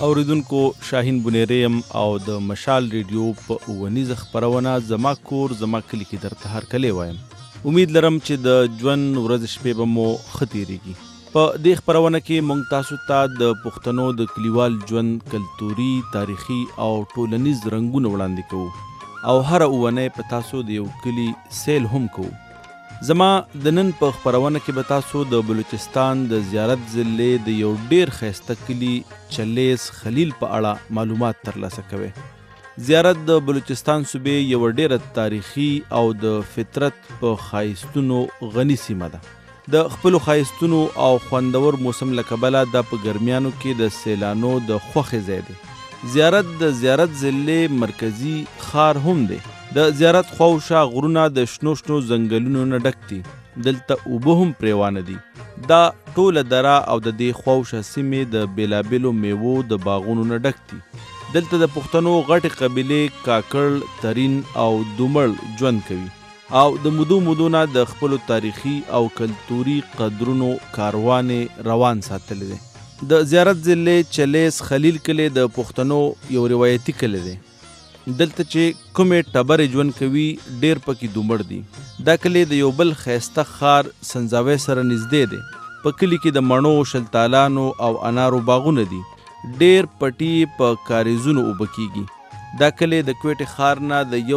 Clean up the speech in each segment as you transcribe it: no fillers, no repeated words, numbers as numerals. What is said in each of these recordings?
اوریدونکو شاهین بنیری یم او د مشال ریډیو په اوونیزه خپرونه زما کور زما کلي کې درته هرکلی وایم. امید لرم چې د ژوند ورځ شپې به مو ښه تېرېږي. په دې خپرونه کې موږ تاسو ته د پښتنو د کلیوال ژوند کلتوري، تاریخي او ټولنیز رنګونه وړاندې کوو او هره اونۍ په تاسو د یو کلي سیل هم کوو. زما د نن په خپرونه کې به تاسو د بلوچستان د زیارت ضلع د یو ډیر ښایسته کلي چلیس خلیل په اړه معلومات ترلاسه کوئ. زیارت د بلوچستان صوبې یوه ډیره تاریخي او د فطرت په ښایستونو غني سیمه ده. د خپلو ښایستونو او خوندور موسم له کبله دا په ګرمیانو کې د سیلانو د خوښې ځای دی. زیارت د زیارت ضلع مرکزي ښار هم دی. د زیارت خواوشا غرونه د شنو شنو ځنګلونو نه ډک دي. دلته اوبه هم پریوانه دي. دا ټوله دره او د دې خواوشا سیمې د بیلابیلو میوو د باغونو نه ډک دي. دلته د پښتنو غټې قبیلې کاکړ، ترین او دومړ ژوند کوي او د مودو نه د خپلو تاریخي او کلتوري قدرونو کاروان روان ساتلی دی. د زیارت ضلع چلیس خلیل کلی د پښتنو یو روایتي کلی دی. دلته چې کومې ټبرې ژوند کوي ډیر پکې دومړ دي. دا کلی د یو بل ښایسته ښار سنځاوی سره نږدې دی. په کلي کې د مڼو، شلتالانو او انارو باغونه دي. ډیر پټي په کاریزونو اوبه کیږي. دا کلی د کوټې ښار نه د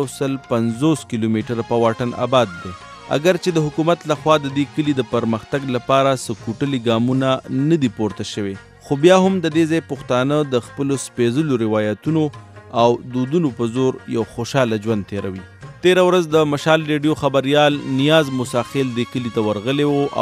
150 کیلومتره په واټن آباد دی. اگر چې د حکومت لخوا د دې کلي د پرمختګ لپاره سکوټلي ګامونه نه دي پورته شوي، خو بیا هم د دې ځای پښتانه د خپلو سپېڅلو روایتونو او دودونو په زور یو خوشاله ژوند تیروي. تیره ورځ د مشال ریډیو خبریال نیاز موساخیل د کلي ته ورغلی و او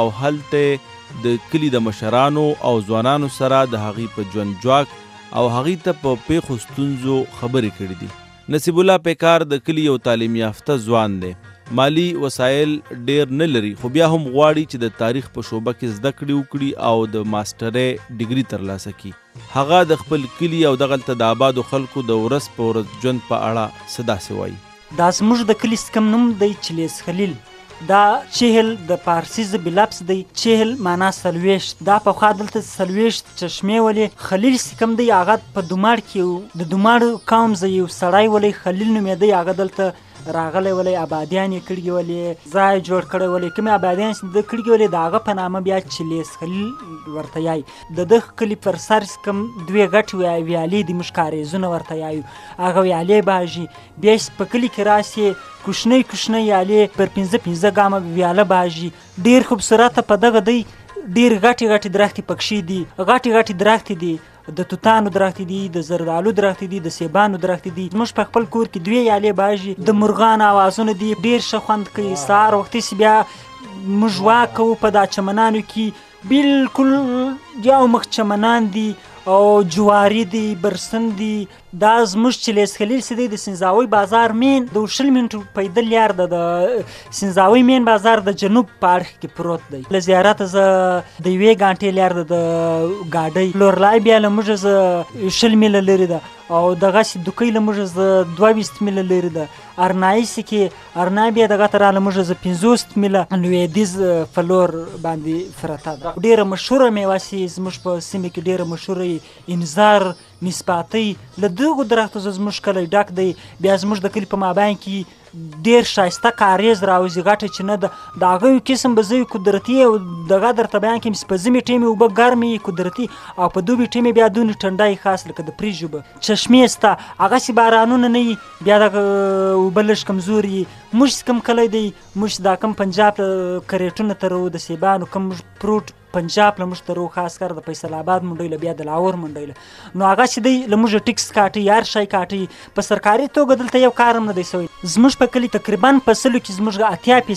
هلته د کلي د مشرانو او ځوانانو سره د هغې په ژوند جواک او هغې ته په پیښو ستونزو خبرې کړي دي. نصیب الله پیکار د کلي یو تعلیم یافته ځوان دی. مالی وسایل ډیر نه لري، خو بیا هم غواړي چې د تاریخ په شعبه کې زده کړې وکړي او د ماسټرۍ ډیګري ترلاسه کړي. هغه د خپل کلي او دغلته د آبادو خلکو د ورځ په ورځ ژوند په اړه څه داسې وایي. دا زموږ د کلي کوم نوم دی چلیس خلیل. دا چهل د پارسي ژبې لفظ دی. چهل معنا څلوېښت. دا پخوا دلته څلوېښت چشمې ولې. خلیل چې کوم دی هغه په دوماړ کې د دوماړ قوم زه یو سړی ولې خلیل نومېدی. هغه دلته راغلی ولې آبادیان یې کړي ولې ځای جوړ کړی ولې کومې آبادیان چې د کړي ولې د هغه په نامه بیا چلیس خلیل ورته یایي. د دغه کلي پر سر کوم دوې غټې ویالې دي، موږ کاریزونه ورته یایو. هغه ویالې باژي. بیا چې په کلي کې راسې کوچنۍ کوچنۍ ویالې پر 15 ګامه ویاله باژي. ډېر خوبصورته په دغه دی. ډېر غټې غټې درختې پکښې دي. غټې غټې درختې دي. د توتانو درختې دي، د زردالو درختې دي، د سیبانو درختې دي. زموږ په خپل کور کې 2 ویالې باژي. د مرغانو اوازونه دي. ډېر ښه خوند کوي. سهار وختي چې بیا موږ واک کوو په دا چمنانو کې، بالکل یو مخ چمنان دي او جواري دي، برسن دي. دا زموږ چلیس خلیل چې دی د سنځاوي بازار مین د 20 منټو پیدل لار ده. د سنځاوي مین بازار د جنوب په اړخ کې پروت دی. له زیارته زه د 1 غانټې لار ده د ګاډۍ. لورلای بیا له موږ زه 20 میله لرې ده او دغسې دوکۍ له موږ زه 22 میله لرې ده. ارنایسې کې ارنای بیا دغه ته راله موږ زه 50 میله لویدیځ په لور باندې پرته ده. ډېره مشهوره میوه چې زموږ په سیمه کې ډېره مشهوره انځر، نسباتۍ، له دغو درختو زموږ کلی ډک دی. بیا زموږ د کلي په مابین کې ډېر ښایسته کاریز راوځي، غټه چینه ده. د هغه یو قسم به زه قدرتي او دغه درته بیان کړم چې په ژمي ټیم اوبه ګرمې قدرتي او په دوبي ټیم بیا دونې ټنډه خاص لکه د پریږ اوبه. چشمې شته، هغسې بارانونه نه وي، بیا دغه اوبه لږ کمزوري. موږ چې کوم کلی دی، موږ دا کوم پنجاب کریټونه ترو، د سیبانو کوم پروت پنجاب له موږ ترو، خاص کر د فیصل آباد منډۍ له، بیا د لاهور منډۍ له. نو هغه چې دی له موږ ټکس کاټي، هر شی کاټي. په سرکاري توګه دلته یو کار هم نه دی سوی. زموږ په کلي تقریبا په 100 کې زموږ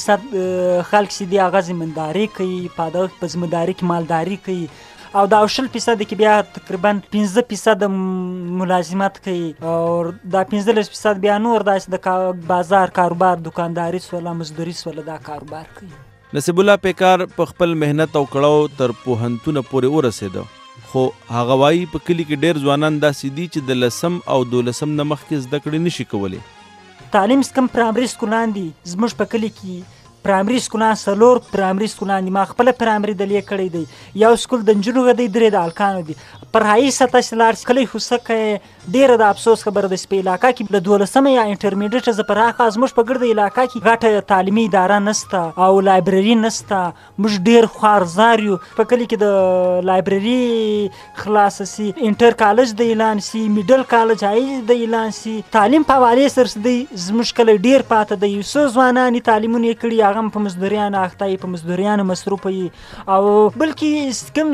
80% خلک چې دي هغه زمینداري کوي، په زمینداري کې مالداري کوي او دا 20% کې بیا تقریبا 15% ملازمت کوي او دا 15% بیا نور داسې د بازار کاروبار، دکانداري سوله، مزدوري سوله، دا کاروبار کوي. نصیب الله پیکار په خپل مهنت او کړاو تر پوهنتونه پورې ورسېده، خو هغه وایي په کلي کې ډېر ځوانان داسې دي چې د 10 او 12 نه مخکې زده کړې نشي کولی. تعلیم چې کوم پرایمري سکولان دي زموږ په کلي کې پرایمري سکولان 4 پرایمري سکولان دي. ما خپله پرایمري دلې کړی دی. یو سکول د نجونو غدی 3 د هلکانو دي. پر هایي سطح چې لاړ شي کلی خوسکه ډېره د افسوس خبره ده چې په علاقه کې له 12مه یا انټرمیډیټ زه پر هغه زموږ په ګرده علاقه کې غټه تعلیمي اداره نسته او لایبرري نسته. موږ ډېر خوارزار یو. په کلي کې د لایبرري خلاصه سي، انټر کالج د اعلان سي، میډل کالج هایي د اعلان سي. تعلیم په حوالې سره دی زموږ کلی ډېر پاته دی. څو ځوانان تعلیمونه یې کړي هغه هم په مزدوریانو اخته یي، په مزدوریانو مصروفه یي. او بلکې کوم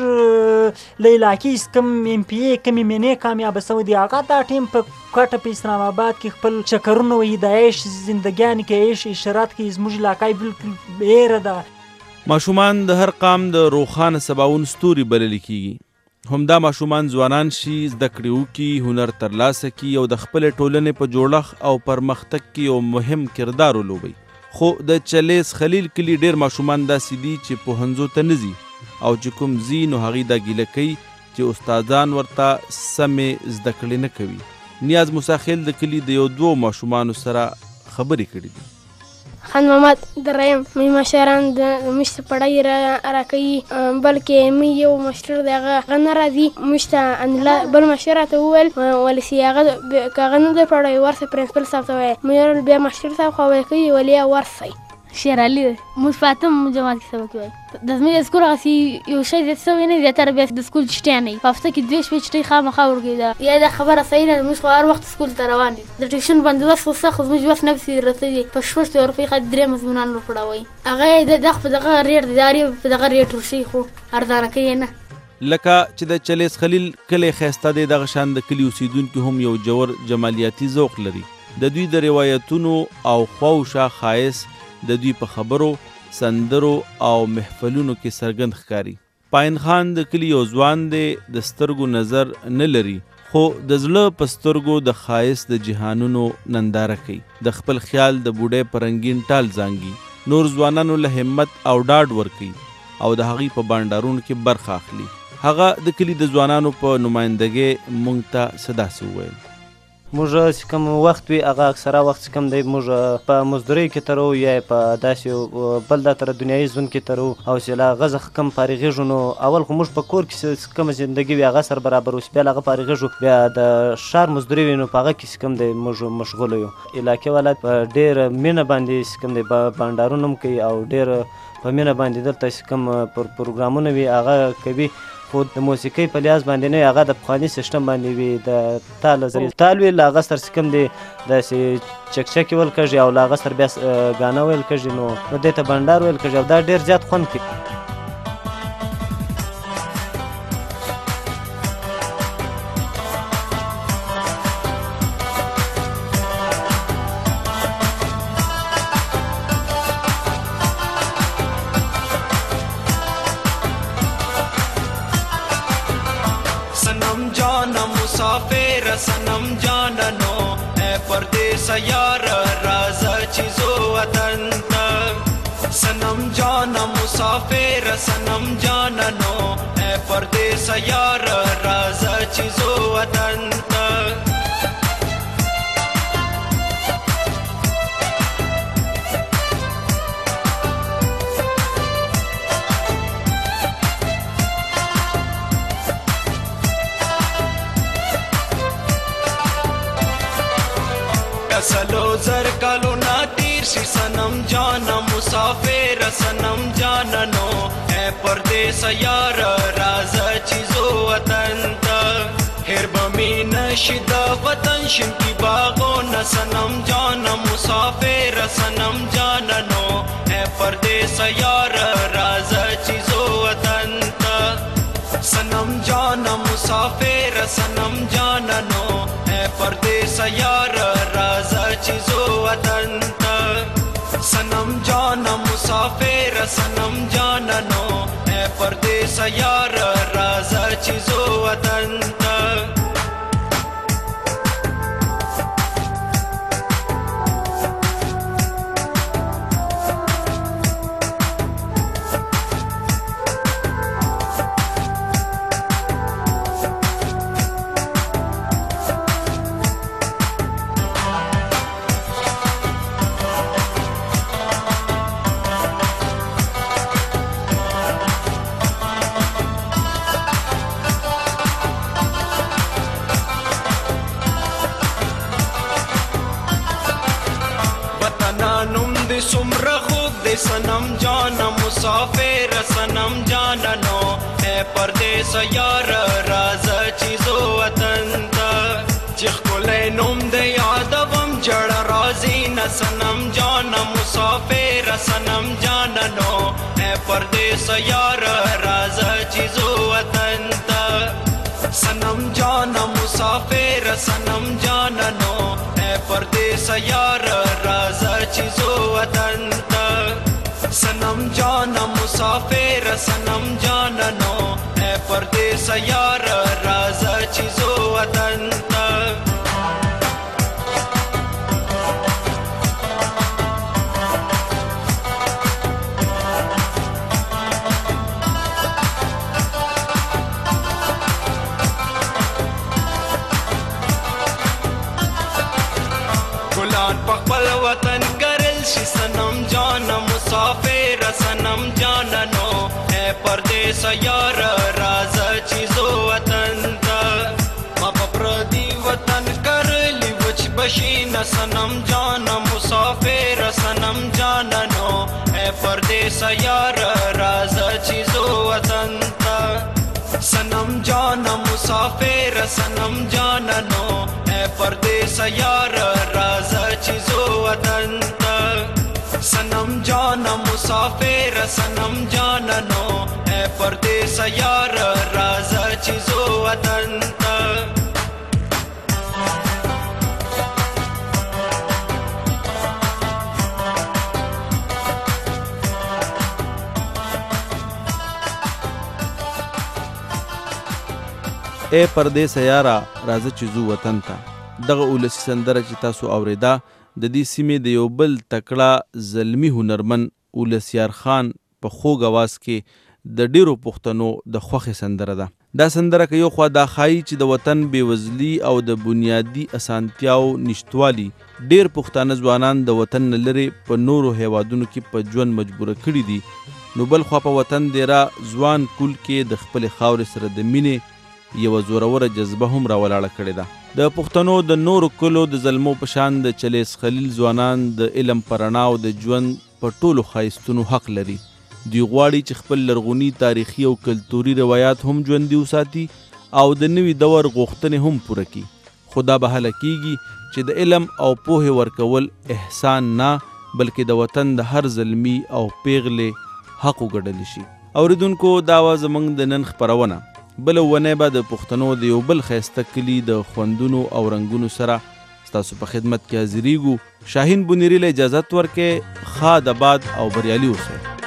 زموږ له علاقې کوم ایم پی ای کوم مینې کامیابه سوی دی هغه دا ټیم په کوټه په اسلام آباد کې خپل چکرونه وهي، د عیش زندګیانې کې عیش اشارات کوي. زموږ علاقه بلکل بیره ده. ماشومان د هر قام د روښانه سباوون ستوري بللی کیږي. همدا ماشومان ځوانان شي، زده کړې وکړي، هنر ترلاسه کړي او د خپلې ټولنې په جوړښت او پرمختګ کې یو مهم کردار ولوبوي. خو د چلیز خلیل کلي ډېر ماشومان داسې دي چې پوهنځو ته نه ځي او چې کوم ځي نو هغوی دا ګیله کوي چې استادان ورته سمې زده کړې نه کوي. نیاز موسیخیل د کلي د 2 ماشومانو سره خبرې کړي دي. خان محمد دریم مې مشران د مشت پړای را کوي، بلکې مې یو مشر دی هغه نه راځي. مشت بل مشر ته وویل ولې هغه که هغه نه دی پړای ورسه پرنسپل صاحب ته وایي. مې ویل بیا مشر صاحب خو وایي کوي ولې ورسئ. شیر علي موږ فاتم جماعت کې سبق وایي. د زموږ سکول هغسې یو شی زیات سوی نه دی، زیاتره بیا د سکول چټۍ نه وي. په هفته کې 2 شپې چټۍ خامخا ورکوي. یا دا خبره صحیح نه ده. موږ خو هر وخت سکول ته روان دي. د ټیوشن بندوبست خو سخت زموږ وس نه پسې رسېږي. په 600 روپۍ خاطر 3 مضمونان ورپړوئ. هغه یې دغه په دغه ریټ دی، دا ریټ په دغه ریټ ورشي خو ارزانه کوي نه. لکه چې د چلیز خلیل کلی ښایسته دی، دغه شان د کلي اوسیدونکي هم یو جوور جمالیاتي ذوق لري. د دوی د روایتونو او خواوشا ښایست د دوی په خبرو، سندرو او محفلونو کې څرګند ښکاري. پاین خان د کلي یو ځوان دی، د سترګو نظر نه لري خو د زړه په سترګو د ښایست د جهانونو ننداره کوي. د خپل خیال د بوډۍ په رنګین ټال زانګي، نور ځوانانو له همت او ډاډ ورکوي او د هغوی په بانډارونو کې برخه اخلي. هغه د کلي د ځوانانو په نمایندګۍ موږ ته څه داسې وویل. موږ چې کوم وخت وي هغه اکثره وخت چې کوم دی موږ په مزدورۍ کې ترو یا په داسې بل دا تر دنیایي ژوند کې ترو. او چې له هغه څخه کم فارغېږو نو اول خو موږ په کور کې کومه زندګي وي هغه سره برابر اوس، بیا له هغه فارغېږو، بیا د ښار مزدوري وي نو په هغه کې چې کوم دی موږ مشغوله یو. علاقې والا په ډېر مینه باندې چې کوم دی بانډارونه هم کوي او ډېر په مینه باندې دلته چې کوم پروګرامونه وي هغه کوي. خو د موسیقۍ په لحاظ باندې نه، هغه د پخواني سیسټم باندې وي. د تال وي له هغه سره چې کوم دی داسې چکچکې ویل کېږي او له هغه سره بیا ګانا ویل کېږي نو دې ته بنډار ویل کېږي او دا ډېر زیات خوند کوي. सनम जाननो है परदेस यार राजा चीजो वतन सनम जाना मुसाफिर सनम जाननो है परदेस यार राजा चीजो वतन सलो जर कालो ना तीर सी सनम जाना मुसाफिर सनम जाननो है परदेस यार राजा चीजो वतन हेर बमी नशिद वतन शिम की बागो न सनम जाना मुसाफिर सनम जाननो है परदेस यार राजा चीजो वतन सनम जाना मुसाफिर सनम जाननो है परदेस यार राजा चीजो वतन सनम जाना मुसाफिर सनम जाननो है परदेस यार राजा चीजो वतन सनम जाना मुसाफिर सनम जाना नो है परदेस यार राज चीजो वतन ता चिखले नुम दे यादवम जड़ राजी न सनम जाना मुसाफिर सनम जाना नो है परदेस यार राज चीजो वतन ता सनम जाना मुसाफिर सनम जाना नो है परदेस यार राज चीजो वतन ता सनम जाना मुसाफिर सनम जाना नो है परदेस यार राज चीजो वतन ता गुलान पकबल वतन करल शी सनम जाना मुसाफिर सनम जाना नो है परदेस यार राज चीजो वतन ता माप प्रदी वतन करली वच बशीन सनम जाना मुसाफिर सनम जाना नो है परदेस यार राज चीजो वतन ता सनम जाना मुसाफिर सनम जाना नो है परदेस यार राज चीजो वतन ता सनम जाना मुसाफिर सनम जाना नो है परदेस यार राज चीजो वतन ता اے پردیس یارا راځه چې ځو وطن ته. دغه ولسي سندره چې تاسو اوریدا د دې سیمې د یو بل تکړه زلمی هنرمن ولسیار خان په خوږ اواز کې د ډیرو پښتنو د خوښې سندره ده. دا سندره که یو خوا دا ښایي چې د وطن بېوزلي او د بنیادي اسانتیاو نشتوالي ډیر پښتانه ځوانان د وطن نه لرې په نورو هیوادونو کې په ژوند مجبوره کړي دي، نو بل خوا په وطن دیره ځوان کول کې د خپلې خاورې سره د مینې یوه زوروره جذبه هم راولاړه کړې ده. د پښتنو د نورو کلو د زلمو په شان د چلیس خلیل ځوانان د علم په رڼا او د ژوند په ټولو ښایستونو حق لري. دوی غواړي چې خپل لرغوني تاریخي او کلتوري روایات هم ژوندي وساتي او د نوي دور غوښتنې هم پوره کړي. خو دا به هله کیږي چې د علم او پوهې ورکول احسان نه بلکې د وطن د هر زلمي او پیغلې حق وګڼل شي. اوریدونکو دا وه زموږ د نن خپرونه. بله ونې به د پښتنو د یو بل ښایسته کلي د خوندونو او رنګونو سره ستاسو په خدمت کې حاضریږو. شاهین بونیری له اجازت ورکې ښاد آباد او بریالي اوسئ.